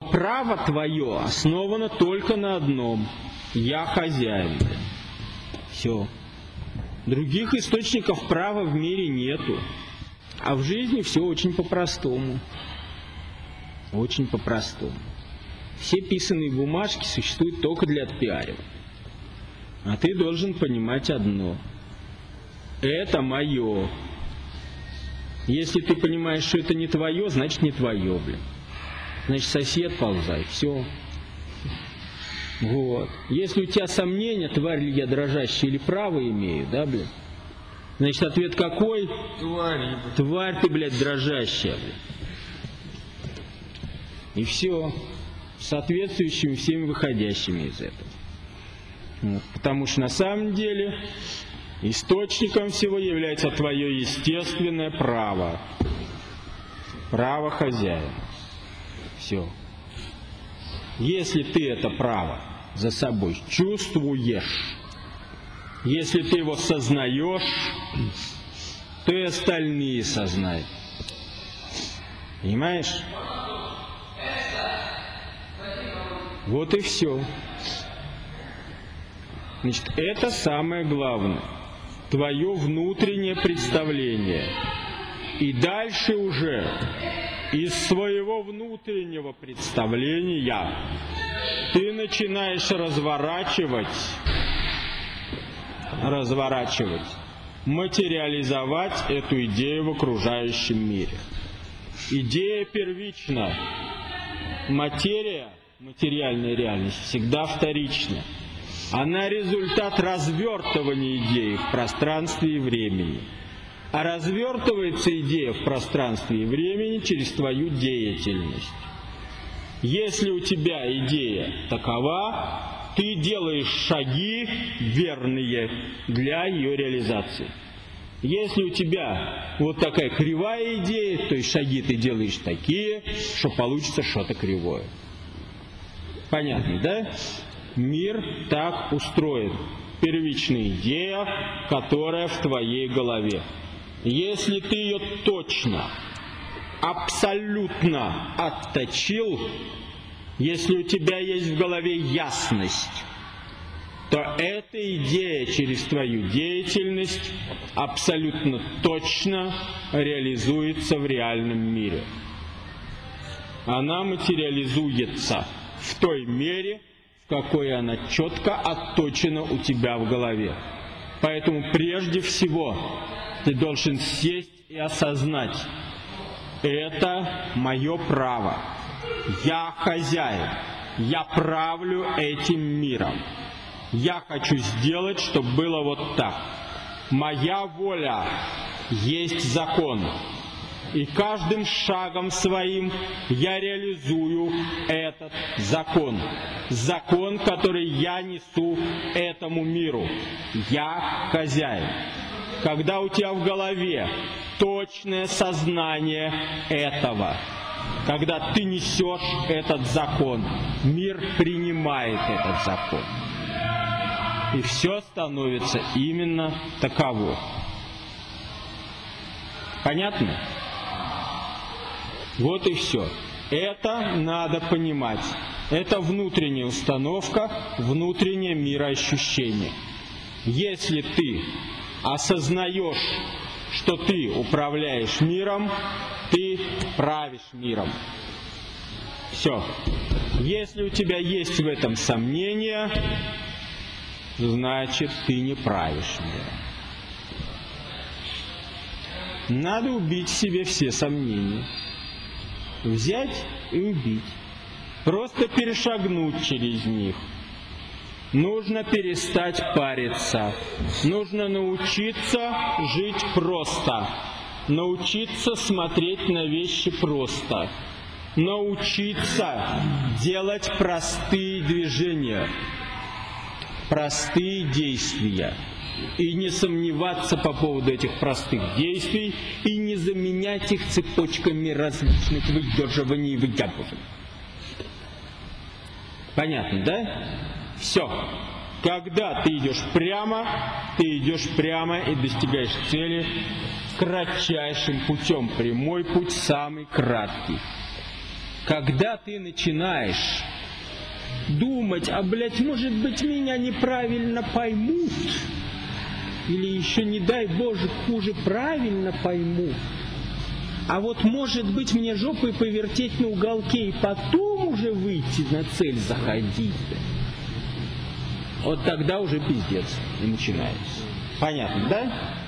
право твое основано только на одном. Я хозяин. Все. Других источников права в мире нету. А в жизни все очень по-простому. Очень по-простому. Все писанные бумажки существуют только для отпиаривания. А ты должен понимать одно. Это мое. Если ты понимаешь, что это не твое, значит не твое, блин. Значит, сосед ползай, все. Вот. Если у тебя сомнения, тварь ли я дрожащая или право имею, да, блин? Значит, ответ какой? Тварь. Тварь ты, блядь, дрожащая, блин. И все. Соответствующими всеми выходящими из этого. Вот. Потому что на самом деле источником всего является твое естественное право. Право хозяина. Все. Если ты это право за собой чувствуешь, если ты его сознаешь, то и остальные сознают. Понимаешь? Вот и все. Значит, это самое главное. Твое внутреннее представление. И дальше уже из своего внутреннего представления ты начинаешь разворачивать, материализовать эту идею в окружающем мире. Идея первична. Материя, материальная реальность, всегда вторична. Она результат развертывания идеи в пространстве и времени. А развертывается идея в пространстве и времени через твою деятельность. Если у тебя идея такова, ты делаешь шаги верные для ее реализации. Если у тебя вот такая кривая идея, то есть шаги ты делаешь такие, что получится что-то кривое. Понятно, да? Мир так устроен. Первичная идея, которая в твоей голове. Если ты ее точно, абсолютно отточил, если у тебя есть в голове ясность, то эта идея через твою деятельность абсолютно точно реализуется в реальном мире. Она материализуется в той мере, в какой она четко отточена у тебя в голове. Поэтому прежде всего ты должен сесть и осознать: это мое право. Я хозяин. Я правлю этим миром. Я хочу сделать, чтобы было вот так. Моя воля есть закон. И каждым шагом своим я реализую этот закон. Закон, который я несу этому миру. Я хозяин. Когда у тебя в голове точное сознание этого, когда ты несешь этот закон, мир принимает этот закон. И все становится именно таково. Понятно? Вот и все. Это надо понимать. Это внутренняя установка, внутреннее мироощущение. Если ты осознаешь, что ты управляешь миром, ты правишь миром. Все. Если у тебя есть в этом сомнения, значит, ты не правишь миром. Надо убить в себе все сомнения. Взять и убить. Просто перешагнуть через них. Нужно перестать париться. Нужно научиться жить просто. Научиться смотреть на вещи просто. Научиться делать простые движения. Простые действия. И не сомневаться по поводу этих простых действий. И не заменять их цепочками различных выдерживаний и вытягиваний. Понятно, да? Все. Когда ты идешь прямо и достигаешь цели кратчайшим путем. Прямой путь самый краткий. Когда ты начинаешь думать, а, блядь, может быть, меня неправильно поймут, или еще, не дай Боже, хуже, правильно поймут, а вот, может быть, мне жопой повертеть на уголке и потом уже выйти на цель заходить, вот тогда уже пиздец и начинается. Понятно, да?